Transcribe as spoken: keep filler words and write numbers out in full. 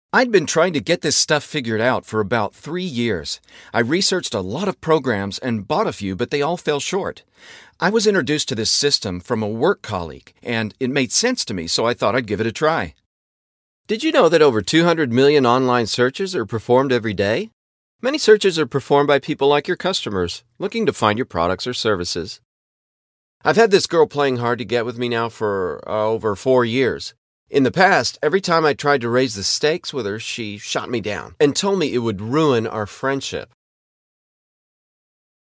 I'd been trying to get this stuff figured out for about three years. I researched a lot of programs and bought a few, but they all fell short. I was introduced to this system from a work colleague, and it made sense to me, so I thought I'd give it a try. Did you know that over two hundred million online searches are performed every day? Many searches are performed by people like your customers, looking to find your products or services. I've had this girl playing hard to get with me now for uh, over four years. In the past, every time I tried to raise the stakes with her, she shot me down and told me it would ruin our friendship.